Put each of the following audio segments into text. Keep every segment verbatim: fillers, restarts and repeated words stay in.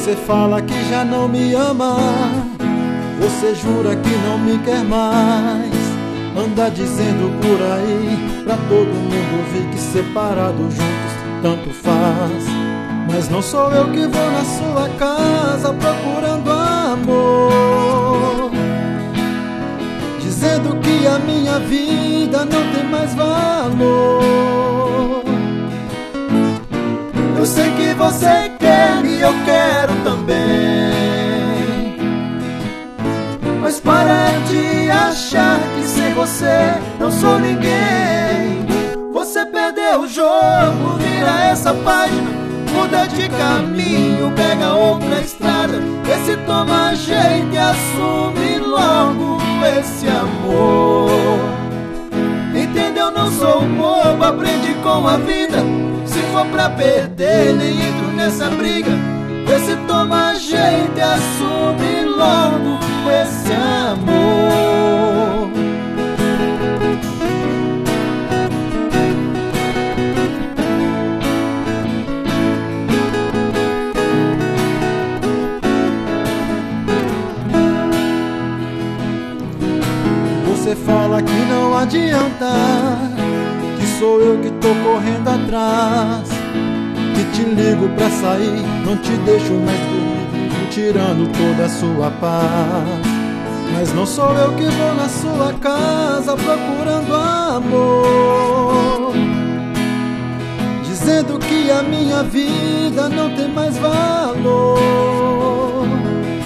Você fala que já não me ama, você jura que não me quer mais. Anda dizendo por aí pra todo mundo ouvir que separado juntos tanto faz. Mas não sou eu que vou na sua casa procurando amor, dizendo que a minha vida não tem mais valor. Eu sei que você quer e eu quero também, mas para de achar que sem você não sou ninguém. Você perdeu o jogo, vira essa página, muda de caminho, pega outra estrada. Vê se toma jeito e assume logo esse amor. Entendeu? Não sou bobo, aprendi com a vida. Se for pra perder, nem entro nessa briga. Vê se toma jeito e assume logo esse amor. Você fala que não adianta, que sou eu que tô correndo atrás, que te ligo pra sair, não te deixo mais dormir, tirando toda a sua paz. Mas não sou eu que vou na sua casa procurando amor, dizendo que a minha vida não tem mais valor.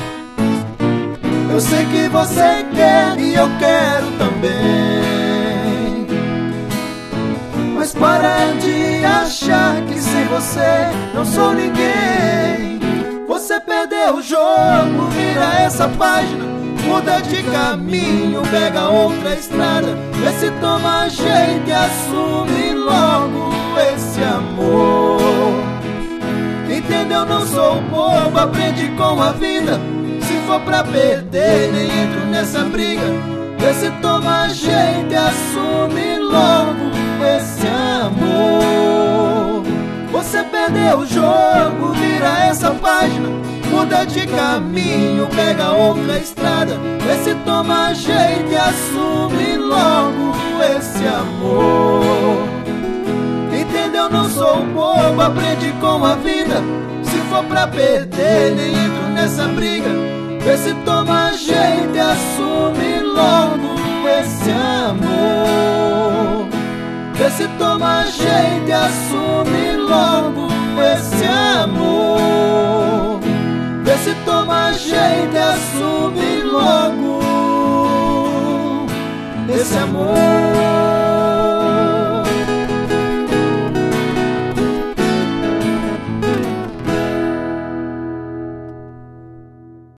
Eu sei que você quer e eu quero também, mas para de achar que sem você não sou ninguém. Você perdeu o jogo, vira essa página, muda de caminho, pega outra estrada. Vê se toma jeito e assume logo esse amor. Entendeu? Não sou bobo, aprendi com a vida. Se for pra perder, nem entro nessa briga. Vê se toma jeito e assume logo esse amor. Você perdeu o jogo, vira essa página, muda de caminho, pega outra estrada. Vê se toma jeito e assume logo esse amor. Entendeu? Não sou bobo, aprendi com a vida. Se for pra perder, nem entro nessa briga. Vê se toma jeito e assume logo esse amor. Vê se toma jeito e assume logo esse amor. Vê se toma jeito e assume logo esse amor.